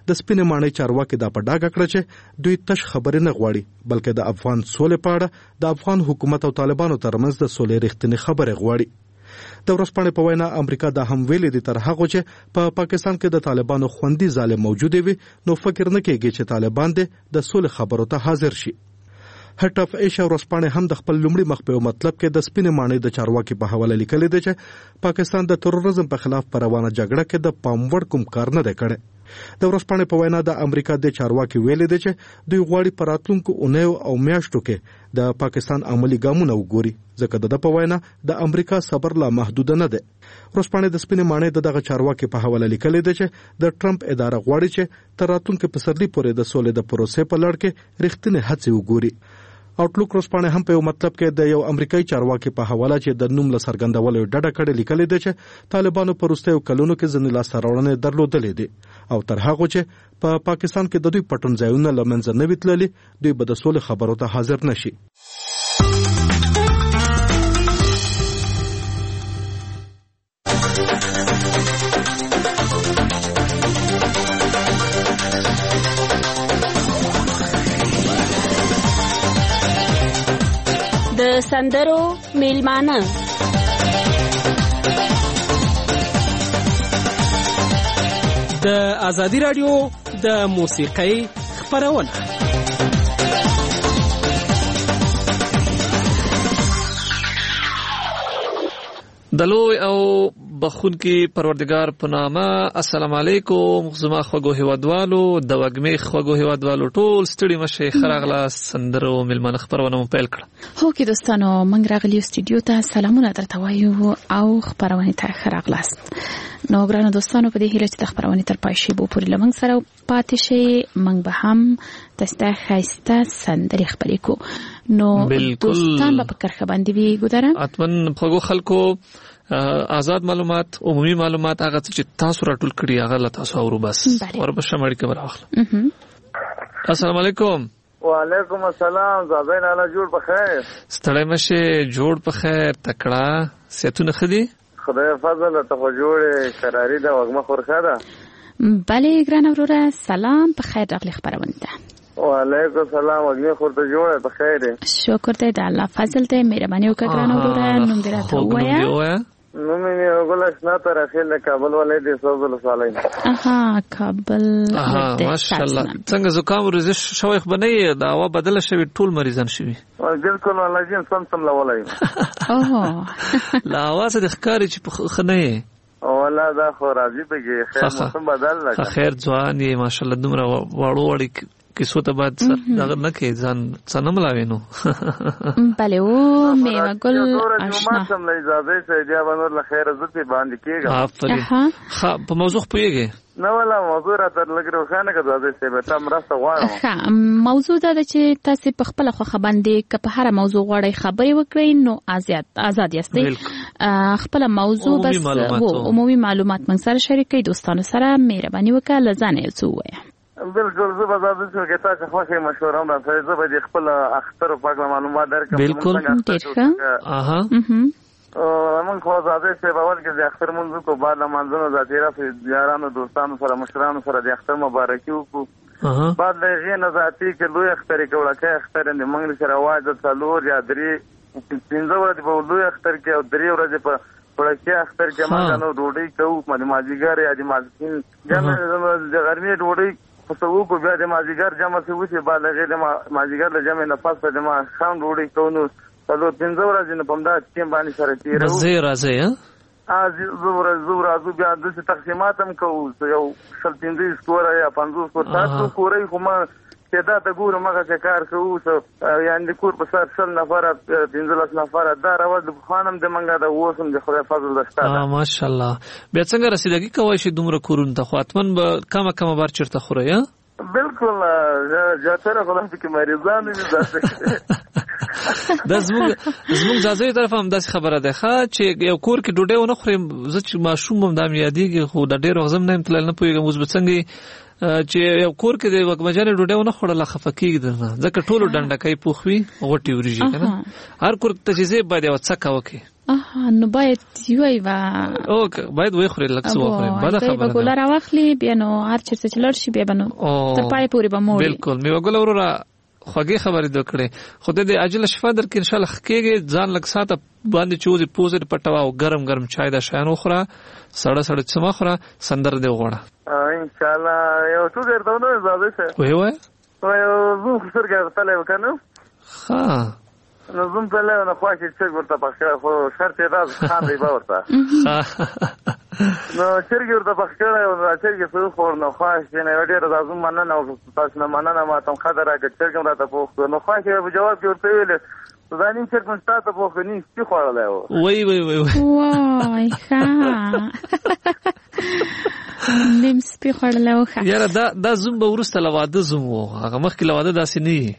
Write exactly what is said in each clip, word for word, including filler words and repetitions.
د سپینې ماڼۍ چارواکي دا په ډاګه کړه چې دوی تش خبرې نه غواړي بلکې د افغان سولې په اړه د افغان حکومت او طالبانو ترمنځ د سولې رښتینې خبرې غواړي. د ورځپاڼې په وینا امریکا دا هم ویلي دي تر هغه چې په پا پاکستان کې د طالبانو خوندي ظالم موجود وي نو فکر نه کیږي چې طالبان د سولې خبرو ته حاضر شي. هټ اف ایشیا ورځپاڼې هم د خپل لومړي مخ په مطلب کې د سپینې ماڼۍ د چارواکي په حواله لیکلي دي چې پاکستان د تروریزم په خلاف پر روانه جګړه کې د پام وړ کوم کار نه دی کړی. د ورځپاڼې په وینا د امریکا د چارواکي ویلي دي چې دوی غواړي په راتلونکو اونیو او میاشتو کې د پاکستان عملی ګامونه وګوري ځکه د په وینا د امریکا صبر لا محدود نه دی. ورځپاڼې د سپینې ماڼۍ د دغه چارواکي په حواله لیکلي دي چې د ټرمپ اداره غواړي چې تر راتلونکو پسرلي پورې د سولې د پروسې په لړ کې رښتینې هڅې وګوري. آوټلوک ورځپاڼې هم په یو مطلب کې د یو امریکایي چارواکي په حواله چې د نوم له څرګندولو ډډه کړې لیکلي دي چې طالبانو په وروستیو کلونو کې ځینې لاسته راوړنې درلودلې دي او تر هغه چې په پا پاکستان کې د دوی پټون ځایونه له منځه نه وي تللي دوی به د سولې خبرو ته حاضر نشي. د سندرو میلمانه د ازادي رادیو د موسیقۍ خپرونه دلوی او بخون کې پروردگار په نامه. السلام علیکم زما خوږو هیوادوالو د وګمې خوږو هیوادوالو ټول ستړي مشه خراغله سندرو ملمن خبرونه مو پیل کړه. هو کې دوستانو موږ راغلی استودیو ته سلامونه درته وایو او خبرونه ته خراغلاست. نو ګرانو دوستانو په دې هیله چې د خبرونه تر پای شي بو پورې لمنګ سره پاتې شي موږ به هم تاسو خایسته سندري خبرې کو. نو دوستان په کرخه باندې وی ګذره اتمن خوږو خلکو آزاد معلومات عمومي معلومات هغه چې تاسو راټول کړی هغه لا تاسو اورو بس ورپسې مړ کې براخله. السلام علیکم. وعلیکم السلام. زابین الله جوړ بخیر. ستړی مشه جوړ بخیر تکړه سيتونه خدي خدای فضل ته جوړه قراری دا وګمه خورخه ده. بله ګران وروره سلام په خیر راغلی خبرونه ده. وعلیکم السلام وګمه خورته جوړه بخیر. شکر ته د الله فضل ته مهرباني وکړه ګران وروره. نوم دې راته وایا. نو مې وګول شنا تر اخیل کابل ولې دې سوزل صالحین. اها کابل. اها ماشاءالله. څنګه زکام ورزش شويخ بنئ دا وا بدل شوی ټول مریضان شوی. بالکل والله جن سم سم لا ولای. اوه لا واس د ښکاری چې خنه والله دا خو راځي به خیر موسم بدل لګا. خیر ځوان یې ماشاءالله دومره وړو وړي کیسو ته بعد دغه نه کې ځان څنګه ملاوینو. بله و میوه ګل آشنا سم له اجازه سه بیا باندې له خیر عزت باندې کېږي. افرین ها په موضوع پوهیږي نو ولا موضوع را تر لګرو خانه کې اجازه سه به تم راسته غواړم. ها موضوع دا چې تاسو په خپل خو باندې که په هر موضوع غواړئ خبرې وکړئ نو آزاد آزاد یاستئ. خپل موضوع بس وو عمومي معلومات من سره شریکي دوستانو سره مهرباني وکړه لزانه یو وایي. بالکل زه به تاسو ته تاسو خوښه مشوره هم راځي. زه به خپل اختر په اړه معلومات درکړم. بالکل اها موږ خو زاده څه باور کې د اختر منځ کو بعد منځونو ذاتیرا یارانو دوستانو سره مشرانو سره د اختر مبارکي وکړو. بعد د غینه ذاتی کې لوی اختر کې وړکه اختر نه موږ سره واجب څلور یا درې پنځه ورځې په لوی اختر کې او درې ورځې په وړکه اختر کې موږ نو ډوډۍ کوو ماځیګر یا د ماسپین جمع د غرمې ډوډۍ پسو کو بیا د ماځیګر جمع څه وسی بعد هغه د ماځیګر د جمع نه پس د ما خام ډوډۍ کوو څلور پنځه ورځې نه پمدا چې باندې سره تیرو زه راځي ها از زور زور ازو بیا د تقسیمات هم کوو یو شل پنځه سکور یا پنځه سکور تاسو کورې کوم چې دا د ګورو مګه چې کار کوو یعنی د کور په سر شل نفر پنځلس نفر دا راوځ د خانم د منګه د وسم د خدای فضل دستا. اه ماشاءالله. بیا څنګه رسیدګي کوي چې دومره کورون ته خاطمن به کم کم بار چرته خوري ها. بالکل جاتره خلاص کې مریضان دي د زموږ زموږ ځازې طرف هم داسې خبره ده ښه چې یو کور کې ډوډۍ ونه خورم زه چې ماشوم هم د یادېږي خو د ډېر وخت نه تل نه پوهېږم اوس به څنګه چې یو کور کې د وګمجانې ډوډۍ ونه خوړله خفه کېږي ځکه ټولو ډنډکۍ پوخ وي غوټې وریږي که نه هر کور ته چې ځې باید یوه څکه وکړي آها نو باید یوي وا او باید وې خوري لکه څو خوري بل خبره به ګولر واخلي بیا نو هر چیرته چې لړ شي بیا بنو تر پای پورې به موړي بالکل میوه ګل وروره خوږی خبرې دوکړي خدای دې عاجل شفا درکړي ان شاء الله خکېږي ځان لږ ساته باندې چوزي پوزې پټوا او ګرم ګرم چای دا شانو خوره سړه سړه څما خوره سندر دې وغوړه ان شاء الله یو څو درته نو زده شه وای وای یو زو څرګه تله وکنه ها نو زوم په له نه خواږه چې ورته پخښه خو شرط یې راز خان دی باورته نو چرګ ورته پخښه او چرګ څو خور نو خواږه نه ډېر راځم مننه او تاسو نه مننه ما تم خبره راکړ چرګ راته پوښتنه نو خواږه په جواب کې ورته ویل ځانین چې کوم تاسو په خني څه خوړلای و وای وای وای وای ها نیم سپی خوړلای و ښه یاره دا دا زوم به ورسته لواده زوم و هغه مخکې لواده داسې نه وي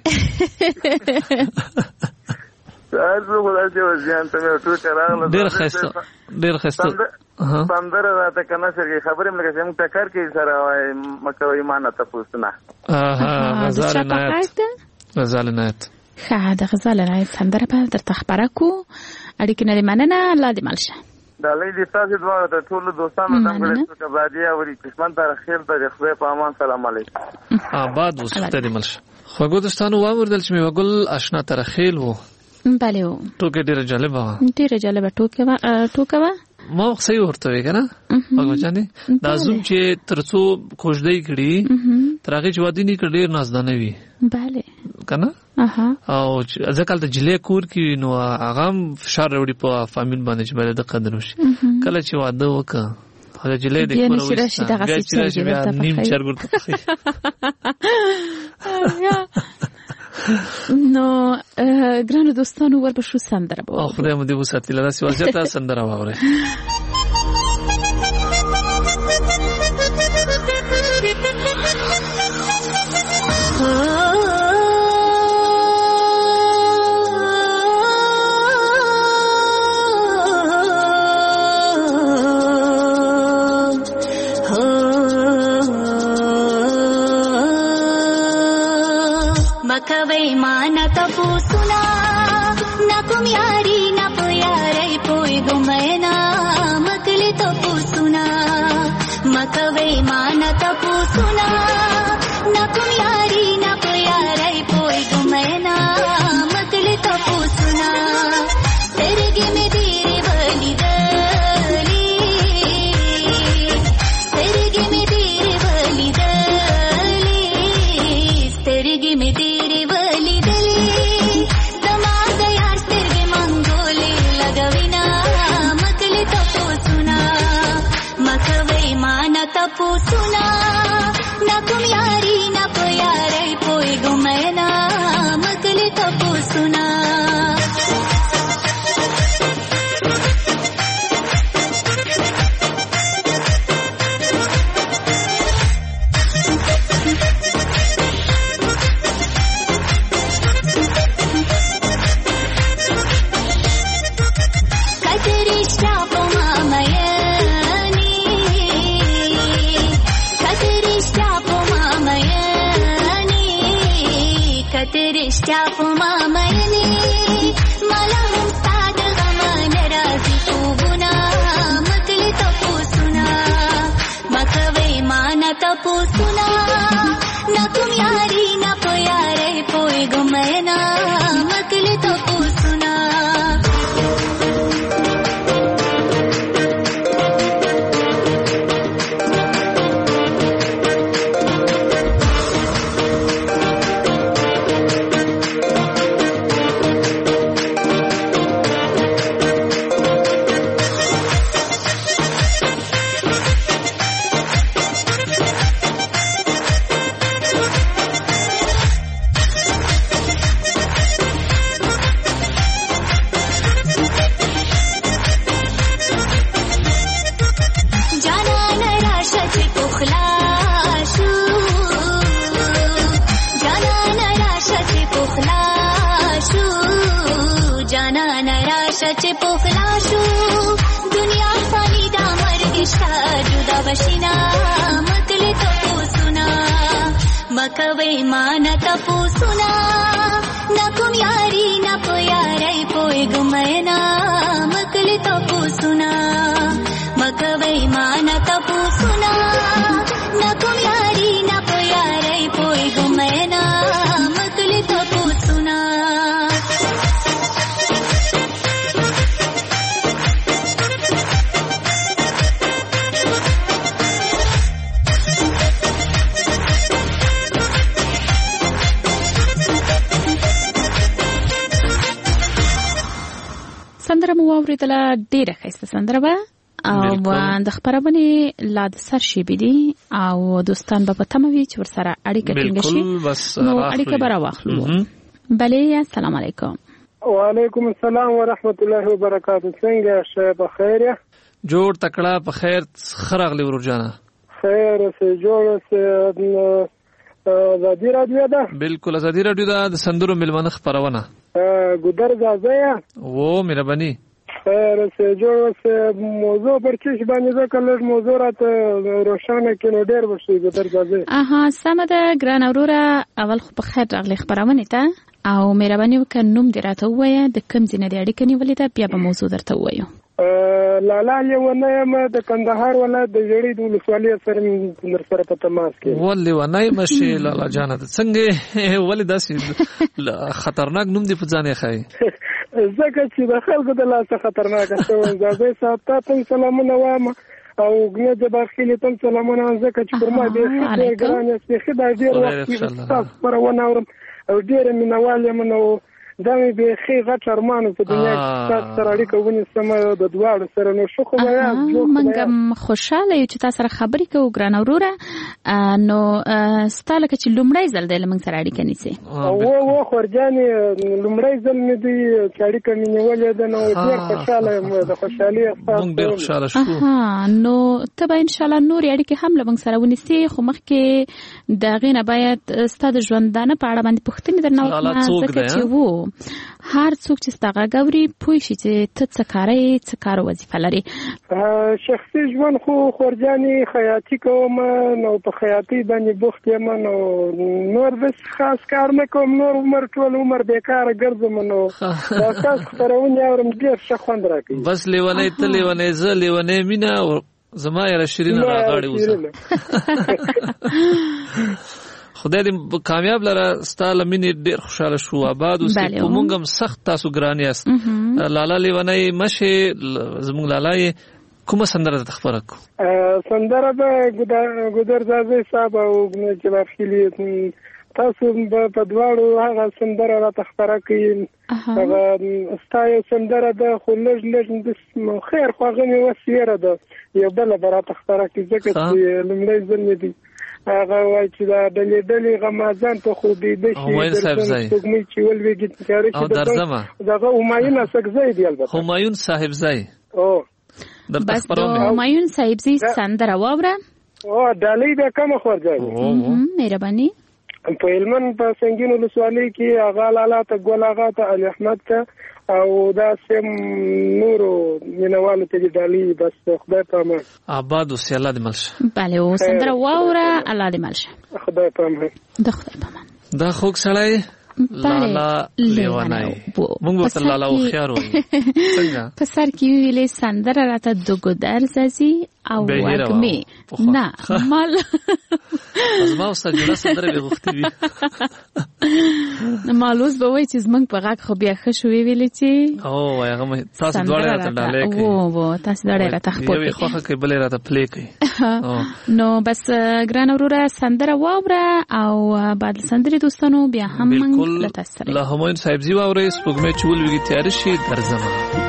تاسو خدای دې وزیان ته ټول راغله ډېر ښایسته ډېر ښایسته سندره راته کنه چې خبرې مې لکه څنګه ټکر کې سره مکه ایمان ته پوښتنه اها غزال نایت غزال نایت ښه د غزال نایت سندره په درته خبره کو اړیکې نه مننه الله دې مالشه دا لې تاسو دواړه ته ټول دوستانو ته غوړې چې بادیا ورې قسمت تر خیر ته خدای په امان سلام علیکم آباد وسته دې مالشه خو دوستانو واوردل چې مې وګل آشنا تر خیل وو بله و ټوکې ډېره جالبه وه ډېره جالبه ټوکې وه ټوکه وه ما صحیح ورته وی کنه هغه جانې دا زوم چې ترڅو کوژدې کړي تر هغه چې وادي نه کړي ډېر نازدانه وي bale کنه اها او ځکه د جلې کور کې نو هغه فشار وروړي په فامیل باندې چې باید د قدر وشي کله چې واده وکړه هغه جلې د کور وشي بیا چې نیم چرګ ورته نو ګرانو دوستانو ورپسې سندره به او خدای مو دې وساتي لدا سی وځه سندره واوره मकवै माना तपु सुना ना तुम यारी ना प्यारे पोई गुमैना मकले तपु सुना मकवै माना तपु सुना ना तुम यारी ना प्यारे पोई गुमैना मकले तपु सुना तेरे गे में तेरे बली दली तेरे गे में तेरे बली दली तेरे गे में तपु सुना ना तुम यारी ना प्यारे पोई गुमैना मकले तपु सुना Stop mama yani mala hum saad gaman razi tu guna makle tapu suna makavai mana tapu suna na tum yari na pyare poi gumaina makle tapu suna मकवै माना तपु सुना ना तुम यारी ना प्यारे पोई गुमैना मकले تپوسونه مکوي مان تپوسونه نکوم یاري نه په یاري پوي ګمنا مکلی تپوسونه سندره مو واوریدله ډیره ښایسته سندره به او د خپرونې لا د سر شیبې دي او دوستان به په تمه وي چې ورسره اړیکه ټینګه شي نو اړیکه به راواخلو. بلې السلام علیکم. وعلیکم السلام ورحمت الله وبرکاته. څنګه شه په خیر یا جوړ تکړه په خیر خرغلی ورجانه خیر سه جوړ سه ازادي رادیو ده. بالکل ازادي رادیو ده د سندرو ملمنه خبرونه ګودر زازیا و مهرباني خیر سه جوړ سه موضوع پر چش باندې ځکه موضوع راته روښانه کینو ډیر وشي ګودر زازیا. اها سمه ده ګران اوروره اول خو په خیر راغلی خبرونه ته او مهرباني وکړه نوم دې راته ووایه د کوم ځای نه دې اړیکه نیولې ده بیا به موضوع درته ووایو. لالا لیونه یم د کندهار ولایت د جړې د ولسوالۍ سره در سره په تماس کې ولې ونای مشي لالا جان څنګه ولې داسې خطرناک نوم دی په ځان یې خای زکه چې د خلکو د لاسه خطرناک شو زه صاحب ته سلامونه وایم او ګنې د داخلي ته سلامونه زکه چې پر ما دې ډېر ګران یې خدای ډېر وخت تاسو پر وناورم او ډېر مینوال یم نو دا مې به خې غټ ارمانو په دنیا کې تاسو سره اړیکه ونیسم د دواړو سره نو شو خو بیا موږ خوشاله یو چې تاسو سره خبرې کوو ګران اوروره نو ستاله چې لومړی ځل دی لمن سره اړیکه نیسي او و خورجانې لومړی ځل مې دی چې اړیکه مې نیولې ده نو ډېر خوشاله یم د خوشحالي احساس موږ ډېر خوشاله شو. نو ته به ان شاء الله نور اړیکې هم لمن سره ونیسي خو مخکې د غینه باید ستاسو ژوندانه په اړه باندې پوښتنې درنه وکړم ځکه چې وو هر څوک چې ستاسو غوړي پوه شي چې ته څه کارې څه کار وظیفه لري. شخصي ژوند خو خورجاني خیاطي کوم نو په خیاطي باندې بوخت یم نو نور بس خاص کار نه کوم نور عمر ټول عمر بیکاره ګرځم نو تاسو خبرونه اورم ډیر ښه خوند راکړي بس لیونی ته لیونی زه لیونی مینا زما یې شیرین راغړی اوسه خدای دې کامیاب لره ستاله مینې ډېر خوشاله شو آباد اوس په مونږ هم سخت تاسو ګران یاست. لالا لیونی مشه زموږ لالا کومه سندره ته خبره کو سندره به ګودر زازي صاحب او چې واخلي تاسو په دواړو هغه سندره را تخبره کوي هغه استای سندره ده خو لږ لږ د خیر خواغه مې وسیره ده یو بل برا تخبره کوي ځکه چې لمړی ځل دی هغه وای چې دا ډلې ډلې غمازان ته خو دې د شي څنګه چې ولويږي تیارې چې دغه همایون اسکزای دی البته همایون صاحب زای او بس همایون صاحب زی سندره واوره او ډلې به کوم خورځي مهرباني په علمن په سنگین ولسوالۍ کې هغه لاله ته ګل هغه ته علي احمد ته او دا سم نورو مینوالو ته ډالي بس خدای پامه آباد اوسې الله دې ملشه. بله او سندره واوره الله دې ملشه خدای پامه د خدای پامه دا خوږ سړی لالا لیونی مونږ ورته لالا او خيار وایو څنګه په سر کې ویلې سندره راته د ګودر زازي او وګمه نه مال ازما اوس جوړه سندره به وختي وي مالوس به وای چې زمنګ په غاک خو بیا ښه شوې ویلې چې او هغه تاسو دوړې راته ډالې کوي وو وو تاسو دوړې راته خپل یو خوخه کې بلې راته پلی کوي نو بس ګران اوروره سندره واوره او بعد سندري دوستانو بیا هم موږ لتاستره له همایون صاحب زی واورې سپوږمۍ چول ویږي تیار شي درځم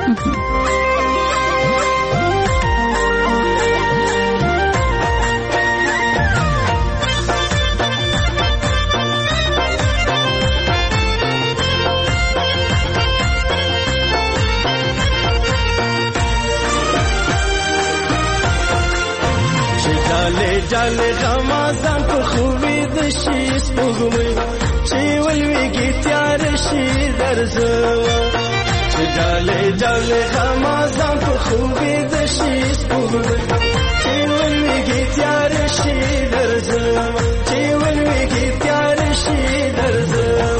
جاله غمازان په خوبي د شي سپوږمۍ چې ولويږي تیار شي درځم چې جاله جاله غمازان په خوبي د شي سپوږمۍ چې ولويږي تیار شي درځم چې ولويږي تیار شي درځم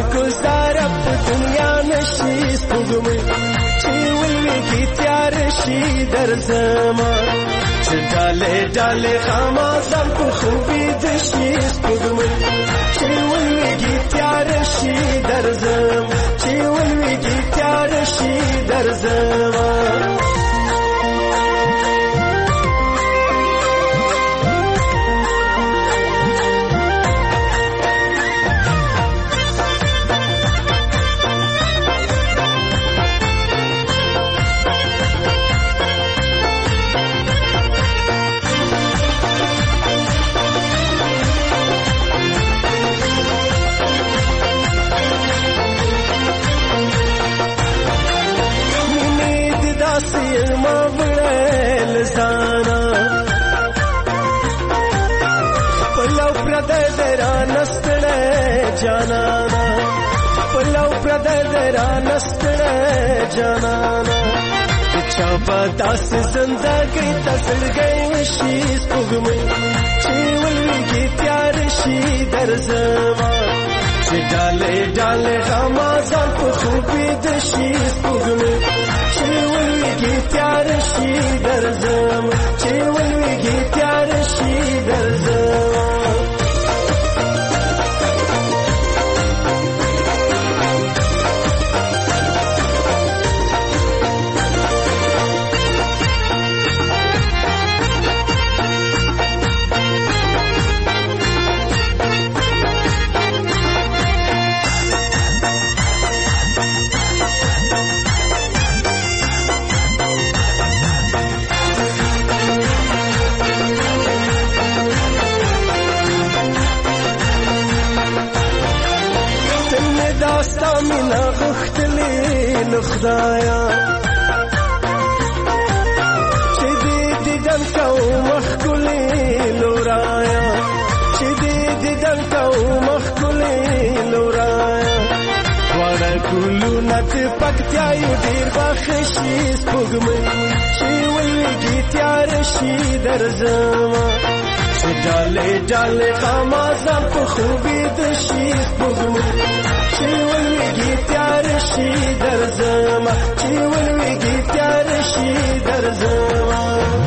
گزار په دنیا نشي سپوږمۍ چې ولويږي تیار شي درځما چې ډاله ډاله خاما ځم په خوبي د شي سپوږمۍ چې ولويږي تیار شي درځما چې ولويږي تیار شي درځما جانانا پلو پردر رانستړه جانانا چا بداس زندګي تسلګي وشي سپوږمۍ چې ولويږي تیار شي درځما چې ډاله ډاله غما ځان په خوبي د شي سپوږمۍ چې ولويږي تیار شي درځما چې ولويږي تیار شي درځما منا غختلی لخدایا چې دې دیدن کو مخکلی لورایا چې دې دیدن کو مخکلی لورایا وړه ګلو نت پکتیا یو ډیر بخشي سپوږمۍ چې ولويږي تیار شي درځما چې ډاله ډاله خاما ځم په خوبي د شي سپوږمۍ چې ولويږي تیار شي درځما چې ولويږي تیار شي درځما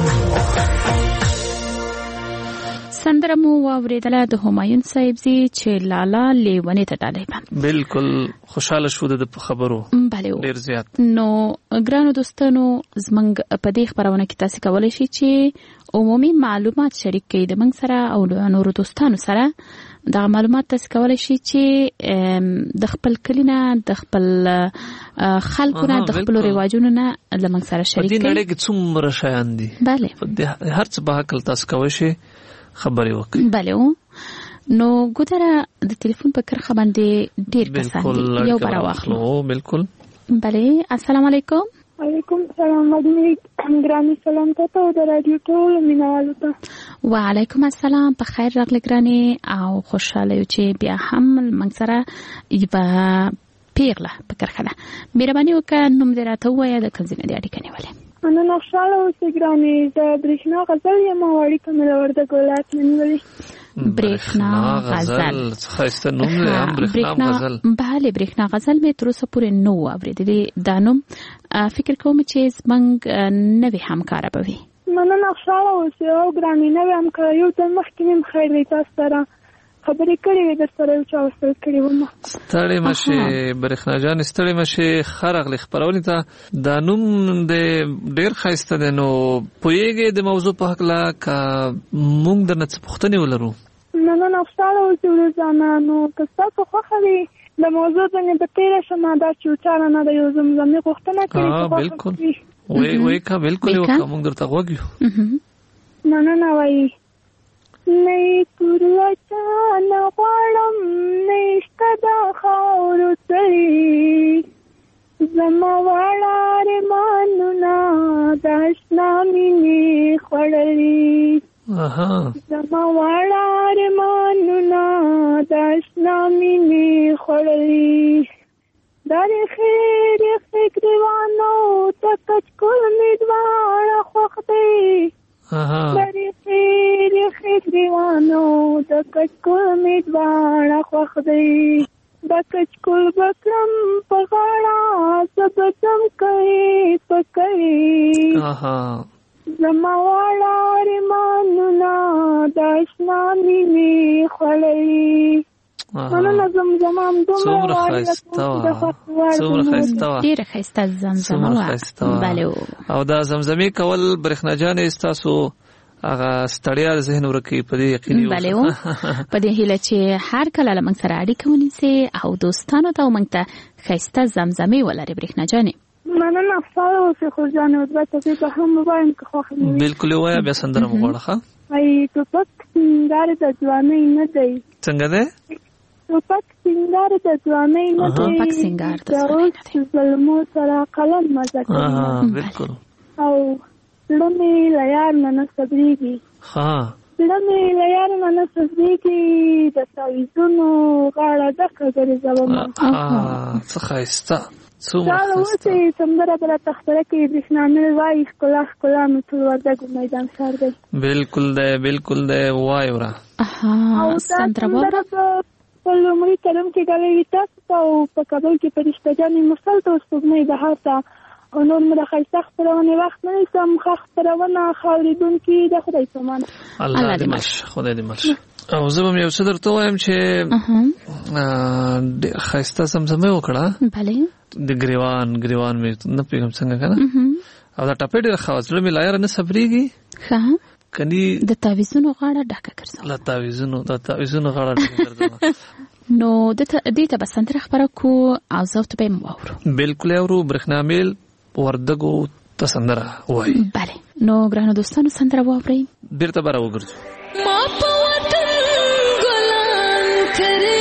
سندره مو واوریدله د همایون صاحب زی چې لالا لیونی ته ډالې باندې بالکل خوشاله شو د خبرو بله ډیر زیات نو ګرانو دوستانو زمنګ په دې خبرونه کې تاسو کولای شئ چې عمومي معلومات شریک کړئ د موږ سره او نورو دوستانو سره دا معلومات تاسو کولای شئ چې د خپل کلینا د خپل خلکونه د خپل رواجونو نه لمن سره شریک کړئ. په دې نړۍ کې څومره شیان دي bale هر څه به حق تاسو کوئ شي خبرې وکړي. bale نو ګوتره د ټلیفون په کرخه باندې ډیر کسان یو بار واخلو. بالکل bale السلام علیکم. وعلیکم السلام مدني ګرامي سلام ته د رادیو ټول مینوالو ته. وعلیکم السلام په خیر راغلی ګراني او خوشاله یو چې بیا هم موږ سره یو پیغله په کرخه ده. مهرباني وکړه نوم دې راته ووایه د کوم ځای نه دې اړیکه نیولې. نو نښاله اوسې ګراني د برېښنا غزل یم او اړیکه مې له وردګ ولایت نه نیولې. برېښنا غزل ښایسته نوم دی هم برېښنا غزل. بله برېښنا غزل مې تر اوسه پورې نه و اورېدلی دا نوم فکر کوم چې زموږ نوې همکاره به وي. مننه خوشحاله اوسئ او ګراني نوې همکاره یو ځل مخکې مې خیر دی تاسو سره خبرې کړې وې در سره یو چا ورسره کړې وم. ستړې مه شې برېښنا جانې ستړې مه شې ښه راغلې خپرونې ته. دا نوم دی ډېر ښایسته دی. نو پوهېږې د موضوع په هکله که موږ درنه څه پوښتنې ولرو؟ مننه خوشحاله اوسئ ورځانه. نو که ستاسو خوښه وي د موضوع ځنې به تېره شم دا چې یو چا رانه د یو زمزمې غوښتنه کړې بالکل وایي وایي که بالکل یې وکړه موږ درته غوږ یو. مننه وایي نه پورو چانه غواړم نه شته د خاورو سړي زما واړه ارمانونه د اشنا مینې خوړلي زما واړه ارمانونه د اشنا مینې خوړلي دا ریښې ریښې ګریوانو د کچکول مې دواړه خوښ دی بری خیر خیروانو د کچکول می دواړه خوښ دی د کچکول ګل بکرم په غاړه زبدم کوي پکړي اها زما واړه ارمانونه د آشنا مینې خړلي مننه زمزمه څومره ښایسته وه څومره ښایسته وه ډېره ښایسته زمزمه وه بله او دا زمزمې کول برېښنا جانې ستاسو هغه ستړیا د ذهن ورکوي په دې یقین یو بله و په دې هیله چې هر کله له موږ سره اړیکه ونیسئ او دوستانو ته موږ ته ښایسته زمزمې ولري برېښنا جانې مننه ستا اوسې خو جانې البته زه به هم ووایم که خوښه مې وي بلکل یې ووایه بیا سندره مو غواړه ښه ای ټوپک سینګار د ځوانۍ نه دی څنګه دی ټوپک سینګار د ځوانۍ نه دی ټوپک سینګار د ځوانۍ نه دی زلمو سره قلم مزه کوي بلکل او زړه مې له یار نه نه صبرېږي ښه زړه مې له یار نه نه صبرېږي د تعویذونو غاړه ډکه ګرځومه څه ښایسته څومره دا اوسې سندره به راته خپره کوي برېښنا مل وایي ښکلا ښکلا مې ټول وردګو میدان ښار دی بلکل دی بلکل دی ووایه وره او دا سندره په لومړي قدم کې ډالۍ وي تاسو ته او په کابل کې فرشته جانې مرسل ته سپوږمۍ بهار ته او نور مې د ښایسته خپرونې وخت نه نیسم ښه خپرونه ښه اورېدونکي د خدای سامان الله دې مل شه خدای دې مل شه او زه به م یو څه درته ووایم چې ښایسته زمزمه یې وکړه بله د ګریوان ګریوان مې نه پوهېږم څنګه که نه او دا ټپې ډېره ښه وه زړه مې لا یاره نه صبرېږي ښه کني د تعویذونو غاړه ډکه ګرځوه له تعویذونو د تعویذونو غاړه ډکه ګرځوه نو دې ته به سندره خپره کړو او زه ورته به یې واورو بلکل یې اورو برېښنا میل وردګو ته سندره ووایي بله نو ګرانو دوستانو سندره واورئ بېرته به راوګرځو ما په وطن ګلان کرلي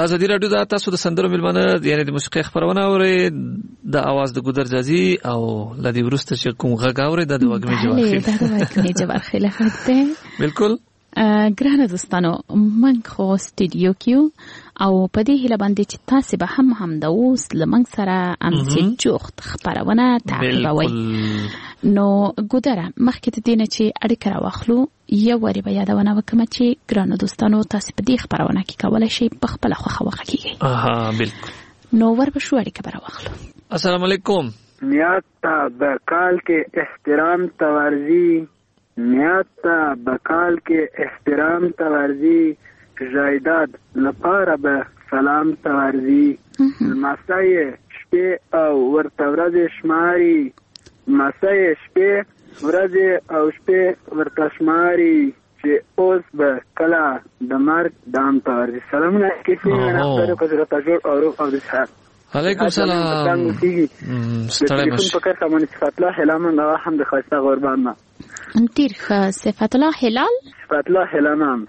دا ازادي رادیو دا تاسو د سندرو ملمنه یعنی د موسیقي خبرونه اوري د اواز د ګودر جازي او لدی ورسته چې کوم غږ اوري د وګمې جوړه دا د وګمې جوړه خلافت ده بالکل ګرانه دوستانو من خو سټډیو کیو او په دې هله باندې چې تاسو به هم هم د اوس لمنګ سره ام چې جوخت خبرونه تعقیبوي نو ګودره مخکې ته دینه چې اړیکه راوخلو یو وری به یادونه وکم چې ګرانه دوستانو تاسو په دې خبرونه کې کولای شئ په خپل خوخه وکړئ. اها بالکل نو ور به شو اړیکه به راوخلو. السلام علیکم. نیات ته بکال کې احترام تورزی نیات ته بکال کې احترام تورزی جایداد لپاره به سلام تورزی مسای شپې او ورته ورځې شماري مسای شپې ورځې او شپې ورته شماري چې اوس به کله د مرګ دام تورزی. سلامونه کیسې نه خبره کوي ته جوړ او روح او د سحر. علیکم السلام. ستړی مشه په کار کوم صفات الله هلامن او هم د خاصه قربان ما انتیر صفات الله هلال صفات الله هلامن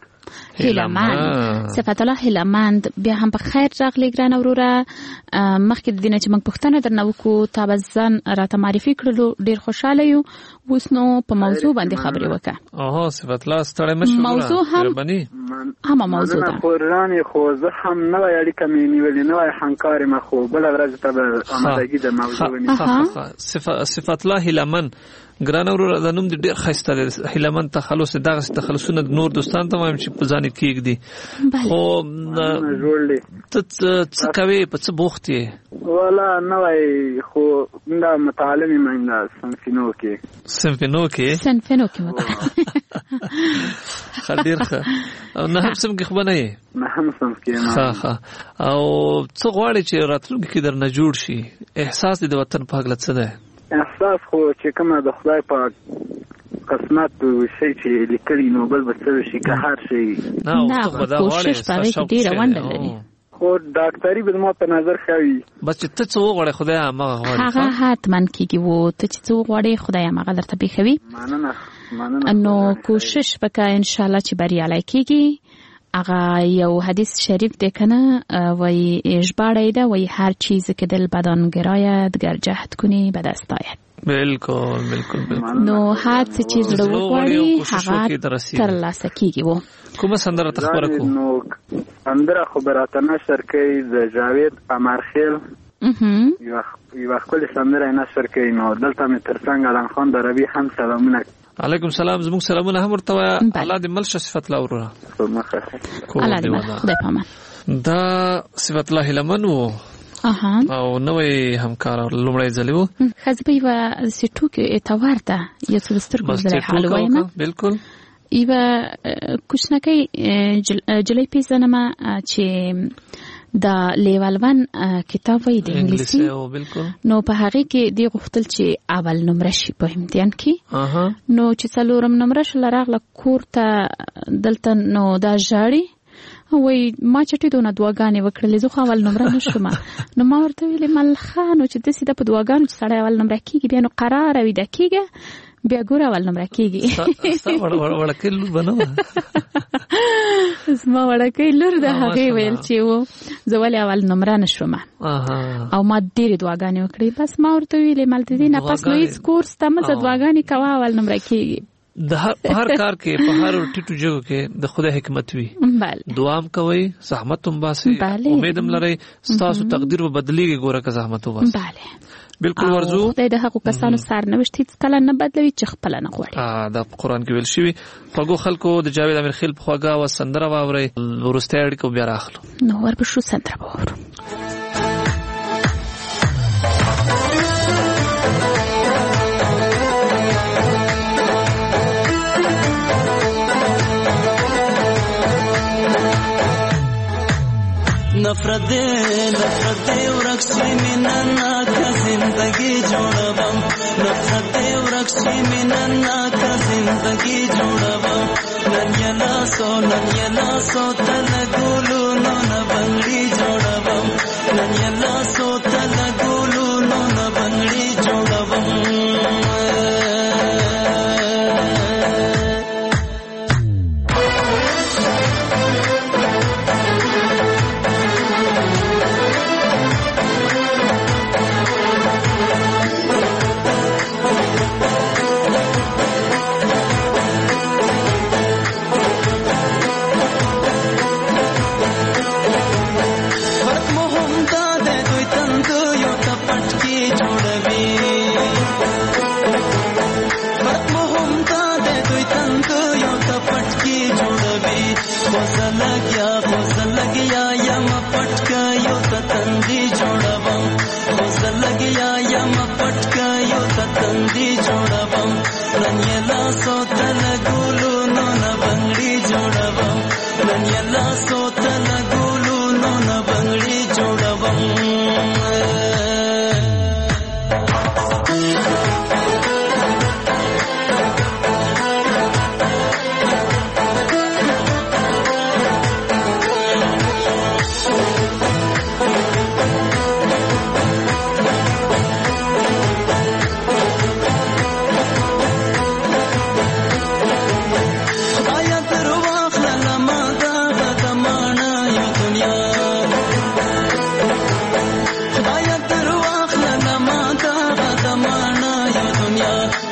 هلمند صفات الله هلمند بیا هم په خیر راغلی ګران اوروره. مخکې د دینه چې موږ پوښتنه درنه وکړو تا به ځان راته معرفي کړلو ډیر خوشاله یو. اوس نو په موضوع باندې خبرې وکړه. اوه صفات الله ستړی مشه موضوع هم هم موضوع ده قرآن خو زه هم نو اړیکه مې نیولې نو همکار ما خو بل ورځ ته به آمادګي د موضوع ونی. صفات الله هلمند ګران اوروره د نوم ډیر خسته ده. هلمند تخلص دغه تخلصونه نور دوستان ته وایم چې په ځان کې دي خو ته څه کوي په څه بوخت یې؟ ولا نوای خو دا متعلمي منده سنفینو کې سنفینو کې سنفینو کې متعلم خدیر ښه او نه هم سم کې خو نه یې نه هم سم کې ښه ښه او څه غواړي چې راتلونکي کې درنه جوړ شي؟ احساس دې د وطن په هکله څه دی؟ احساس خو چې کومه د خدای پاک قسمت شي چې لیکلي نو بل به څه شي که هر شي نه کوشش پاره کې ډیره ونډه لري خو ډاکټري به ما په نظر خوي بس چې ته څه وغواړې خدای هغه غواړي هغه حتمن کېږي وو ته چې څه وغواړې خدای هغه درته پیښوي. مننه مننه. نو کوشش وکړه ان شاء الله چې بریالي کېږي. اغه یو حدیث شریف ده کنه وای اجباری ده وای هر چیزی که دل بدان گراید گر جهد کنی به دست آید. بالکل بالکل بالکل. نو هر څه چې زړه وغواړي هغه ترلاسه کیږي. وو کومه سندره تخبره کو؟ نو سندره خبرات نشر کوي د جاوید امرخیل یو یو خپل سندره نشر کوي. نو دلته مې ترڅنګ علان خان دربی هم سلامونه. علیکم سلام. زموږ سلامونه هم ورته الله دې مل صفات الله وروره. الله دې خدای پامان. دا صفات الله هلمن وو اها او نوې همکار لومړی ځلی وو. خزه په یو سټو کې اتوار ته یو څه سترګو زله حال وایم. بالکل ایوه کوشنکای جلای پیژنم چې دا لیول ون کتاب وای د انګلیسي نو په هغه کې دی غوښتل چې اول نمره شي په امتحان کې. نو چې څلورم نمره شل راغله کور ته دلته نو دا ژاړي وای ما چټي دونه دواګانې وکړلې زه خو اول نمره نشم. نو ما ورته ویلې ملخانو چې د سیده په دواګانو چې سړی اول نمره کېږي بیا نو قرار وي د کېږي بیا ګور اول نمره کېږي. وړکې لور بنو زما وړکې لور د هغې ویل چې و زه ولې اول نمره نشوم او ما ډېرې دواګانې وکړې. بس ما ورته ویلې مالته دې نه پس نو هېڅ کورس ته مه ځه دواګانې کوه اول نمره کېږي. د هر کار کې په هر ټیټو جګو کې د خدای حکمت وي. دعا هم کوئ زحمت هم باسئ امید هم لرئ ستاسو تقدیر به بدلیږي ګوره که زحمت وباسئ. بالکل ورزو خدای د هغو کسانو سرنوشت هیڅ کله نه بدلوي چې خپله نه غواړي. دا په قرآن کې ویل شوي. خوږو خلکو د جاوید امیرخیل په خوږه وه سندره واورئ وروستۍ اړیکه بیا راخلو. نو ورپسې سندره به واورو. نفرت دے نفرت دے ورکشی مننا کا زندگی جوڑبم نفرت دے ورکشی مننا کا زندگی جوڑبم نن یلا سو نن یلا سو تل ګولو نو نه بنگړي جوړبم نن یلا سو تل ګولو نو نه بنگړي جوړبم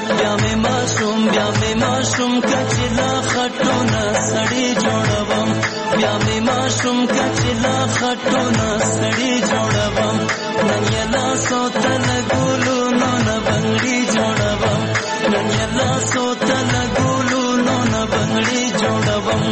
بیا مې ماشوم بیا مې ماشوم کچلا خټونه سړی جوړوم بیا مې ماشوم کچلا خټونه سړی جوړوم نن یلا سوتل ګولو نو نه بنگړي جوړوم نن یلا سوتل ګولو نو نه بنگړي جوړوم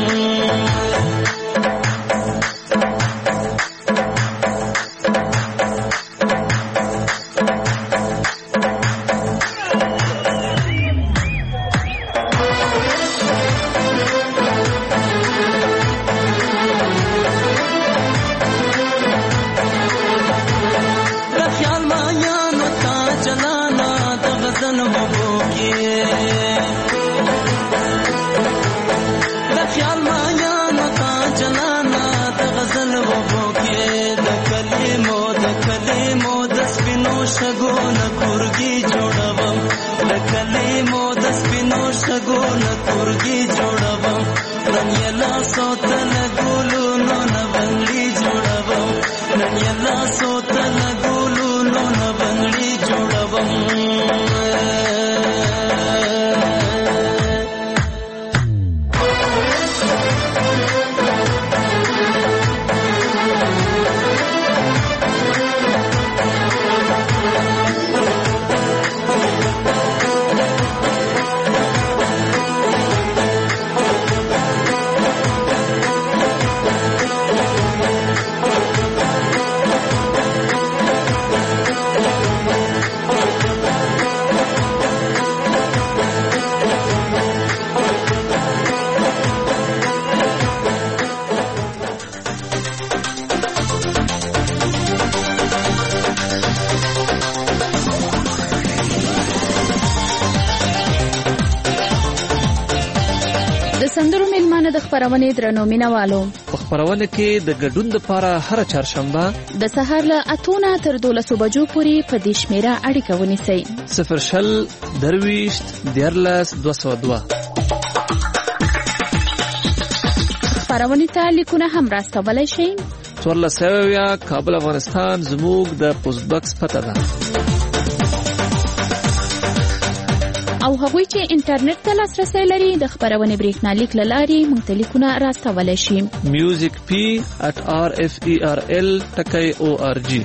شګونه کورګي جوړوم لکلې مو د سپینو شګونه کورګي جوړوم نن یلا سوتل ګولو نو نه بنگړي جوړوم نن یلا سوتل ګولو نو نه بنگړي جوړوم د خبرونه درنو مینوالو په خبرونه کې د ګډون لپاره هر چهارشنبه د سهار له اتونه تر دولسو بجو پورې په دې شمیره اړیکه ونیسئ صفر شل درویشت دیارلس دوه سوه دوه خبرونه ته لیکونه هم راستولی شئ څوارلس سوه اویا کابل افغانستان زموږ د پوسټ باکس پته ده او هغوی چې انټرنیټ ته لاسرسی لري د خبرونه بریښنالیک له لارې موږ ته لیکونه راستولی شي میوزیک پی ات آر اف ای آر ال ټکی او آر جی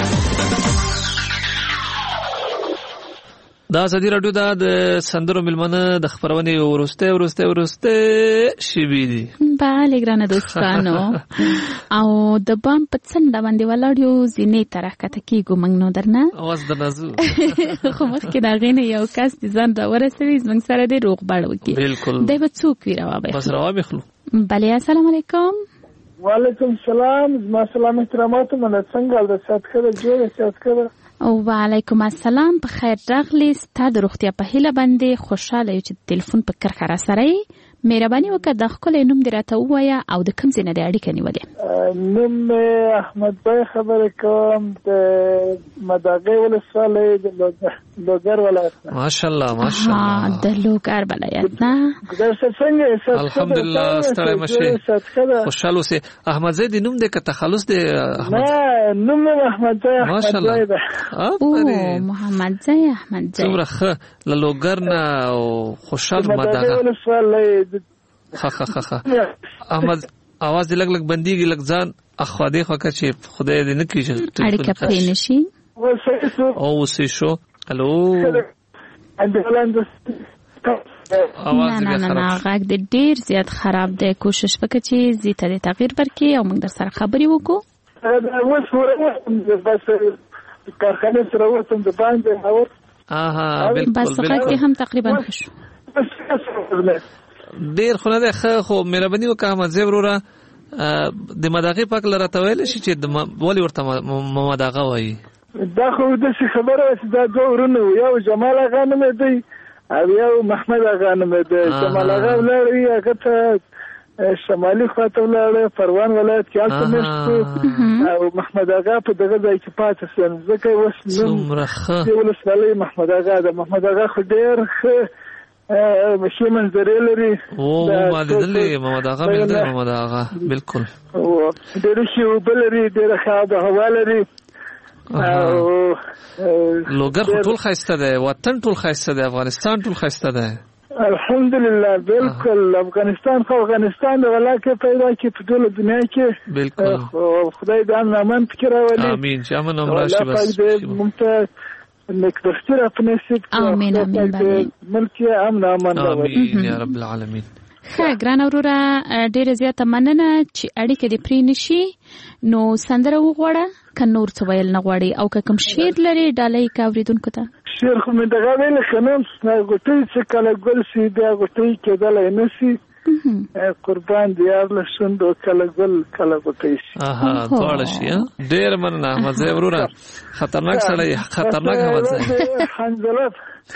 دا ازادي راډیو دا د سندرو ملمنه د خبرونه ورسته ورسته ورسته شي دي بله ګرانه دوستانو او د بام په څنډه باندې ولاړیو زینې طرح کته کیږو موږ نو درنه اواز د نازو خو مخکې دا غینه یو کس د ځان را ورسوي زموږ سره د روغ باړو کې بالکل دی به څوک وی راوي بس راوي خلو بله السلام علیکم وعلیکم السلام ما سلام احترامات من څنګه د سات کړه جوړه سات کړه او وعلیکم السلام په خیر راغلی ستاسو د روغتیا په هیله باندې خوشاله یو چې ټلیفون په کرخه را سره مهرباني وکړه د خپل نوم دې راته ووایه او د کوم ځای نه د اړیکه نیولې نوم احمد بای خبرې کوم د مداغې ولسوالۍ د لوګر ولایت ماشاءالله ماشاءالله د لوګر ولایت نه دا څنګه الحمدلله ستړی مشه خوشاله اوسې احمد زید نوم دې که تخلص دې نه نوم احمد زید ماشاءالله او محمد زید احمد زید څومره ښه له لوګر نه او خوشاله مداغه ها ها ها ها احمد आवाज لګ لګ بنديږي لګ ځان اخوا دې خو که چې خدای دې نه کړي اړیکه پرې نشي او وسې شو الو نه نه نه غږ دې ډیر زیات خراب دی کوشش وکړه چې زی ته تغییر ورکړي او موږ در سره خبرې وکړو اوس بس کارخانه سره وته د باندې اور اها بالکل بس غږ هم تقریبا شو ډیر خو نه ده خو مهرباني وکړه احمد زیب وروره د مداغې پاک لره ته ویل شي چې ولې ورته مداغه وایي دا خو د خبره چې دا دوه ورونه یو جمال اغا نوم دی او یو محمد اغا نوم دی جمال اغا ولري هغه ته شمالي خواته ولري پروان ولایت کې اته مشته او محمد اغا په دغه ځای کې پاتې شو ځکه وس نوم دی ولسوالۍ محمد اغا د محمد اغا خو ډیر ښه مشي منظرې لري او ما دې محمد اغا مې محمد اغا بالکل او ډېر شي وبلري ډېر ښه د هوا لري لوګر ټول خاصه ده، وطن ټول خاصه ده، افغانستان ټول خاصه ده. الحمدلله بالکل. افغانستان خو افغانستان د ولاکه پیدا کی په ټول دنیا کې. بالکل. خدای دې امن امن فکر راولي. امين. چې امن هم راشي بس. ممتاز. نکدختر اپنے سب. امين امين باندې. ملک امن امن راولي. امين یا رب العالمین. ښه ګران وروره ډیره زیاته مننه چې اړیکه دې پرې نشي نو سندره وغواړه که نور څه ویل نه غواړي او که کوم شعر لري ډالۍ که اورېدونکو ته. شعر خو مې دغه ویل که نه غوټۍ چې کله ګل شي بیا غوټۍ کېدلی نه شي. قربان د یار له شونډو کله ګل کله غوټۍ شي. اها دواړه شي. ډېره مننه احمدزی وروره. خطرناک سړی، خطرناک احمدزی. حنظله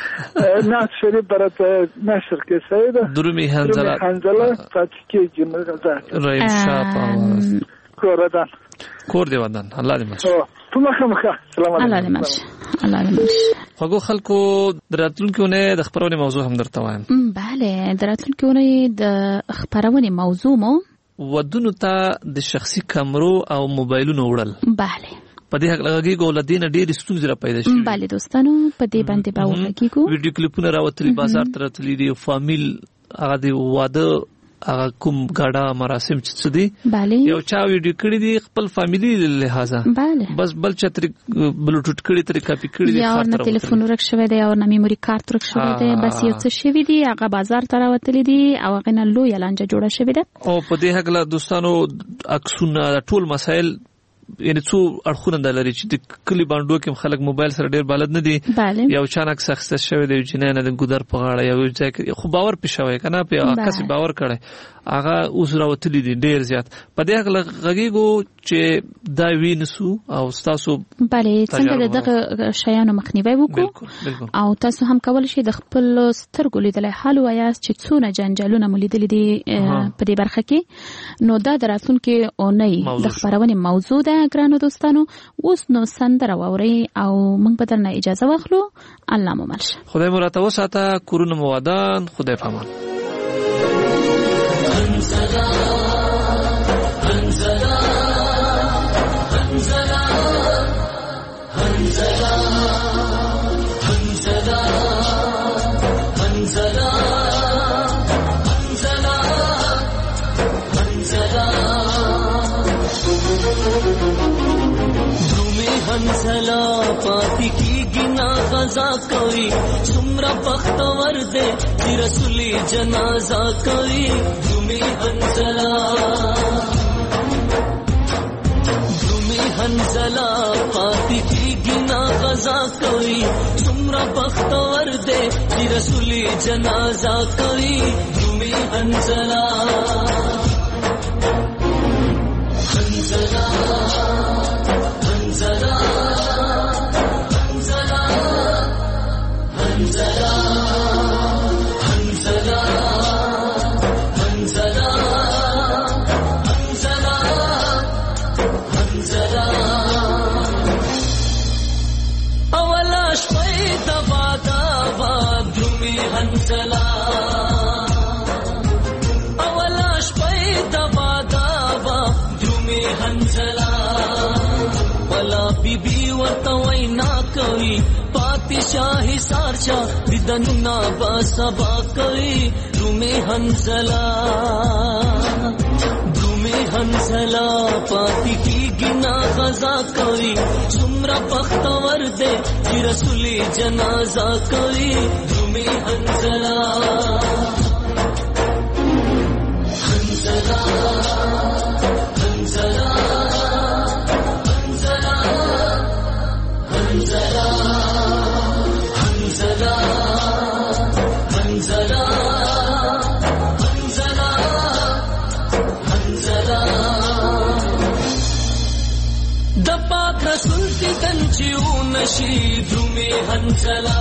ناز شریف برات نشر کې سیده درومي حنظله حنظله پاتې کېږي نه غزا رحیم شاه پاواز کوردان کور دی ودان. الله دې مشه. ته مخه مخه. سلام علیکم. الله دې مشه. الله دې مشه. خو خلکو دراتلونکو نه د خبرونې موضوع هم درته وایم. bale دراتلونکو نه د خبرونې موضوع مو ودونو ته د شخصي کمرو او موبایلونو وړل. bale په دې حق لګیږي ولدین ډېر ستونزې را پیدا شي. bale دوستانو په دې باندې باور لګیږي. ویډیو کلیپونه راوتلي بازار ته راتللي دي. فامیل هغه د واده هغه کوم ګاډه مراسم چې څه دي یو چا ویډیو کړی دي خپل فامیلی لحاظه بس بل چتر بلوټوټ کړی تر کاپی کړی دي. یا ورنه ټلیفون ورک شوی دی او نه میموري کارت ورک شوی دی. بس یو څه شوی دی هغه بازار ته راوتلي دي او هغه نه لوی لانجه جوړه شوی ده. او په دې حق له دوستانو عکسونه ټول مسائل یعنی څو اړخونه د لري چې د کلی باندې کې خلک موبایل سره ډیر بلد نه دي. یو چانک سخت شوی دی چې نه د ګودر په غاړه یو ځای کې خو باور پېښوي کنه په کسي باور کړي هغه اوس راوتلي دي ډیر زیات. په دې حق غږیږو چې دا وینسو او تاسو bale څنګه دغه شیانو مخنیوي وکړو او تاسو هم کول شي د خپل سترګو لیدلای حال وایاست چې څونه جنجالونه ملیدل دي په دې برخه کې. نو دا دراتونکو اونۍ د خبرونې موضوع ده ګرانو دوستانو. اوس نو سندره واوري او موږ به درنه اجازه واخلو. الله مو مل شه. خدای مو راته وساته. کورونه مو ودان. خدای پامان. انزلا انزلا انزلا انزلا انزلا انزلا انزلا انزلا پاتی کی گنا غزا کوي څومره بختور دې چې رسولي جنازه کوي. دومي انزلا دومي انزلا پاتی کی گنا غزا کوي څومره بختور دې چې رسولي جنازه کوي. دومي انزلا انزلا انزلا انزلا انزلا انزلا انزلا انزلا انزلا اولا شوي دبا دبا دومي انزلا اولا شوي دبا دبا دومي انزلا ولا بیبی ورته وینا کوي پاتې شاهي سارچا دیدنونه با سبا کوي. رومي حنزلا رومي حنزلا پاتې کیږي نا غزا کوي څومره بختور دی چې رسولي جنازه کوي. رومي حنزلا حنزلا حنزلا حنزلا حنزلا حنزلا حنزلا حنزلا د پاک رسول کی کنچیو نشي دومي حنزلا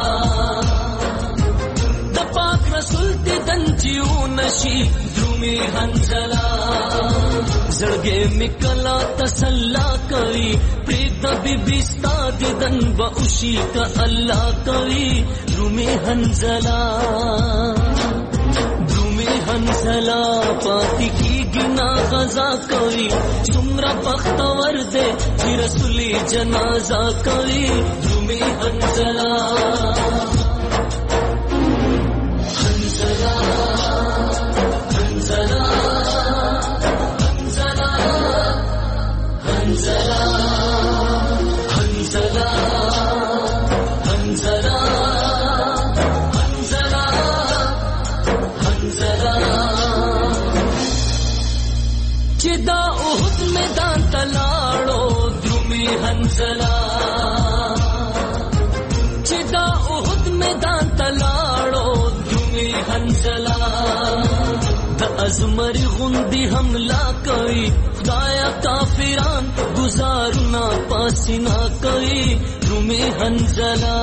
د پاک رسول کی کنچیو نشي دومي حنزلا زړګې میکلا تسلا کوي پرید بی بستا دیدن با اوشی کا اللہ کوي. رومي حنزلا رومي حنزلا پاتی کی کیږي نا غزا کوي څومره بختور دی چې رسولي جنازه کوي رومي حنزلا حنزلا حنزلا حنزلا حنزلا حنزلا حنزلا حنزلا حنزلا چې دا اوهد میدان تلاړو درومي حنزلا چې دا اوهد میدان تلاړو درومي حنزلا د ازمري غوندي حمله کوي خدایا کافران گزارنا پاسینا کوي درومي حنزلا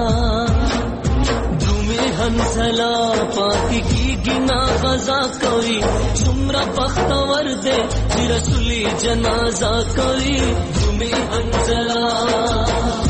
حنزلا پاکی کیږي نا غزا کوي څومره بختور دی چې رسولي جنازه کوي رومي حنزلا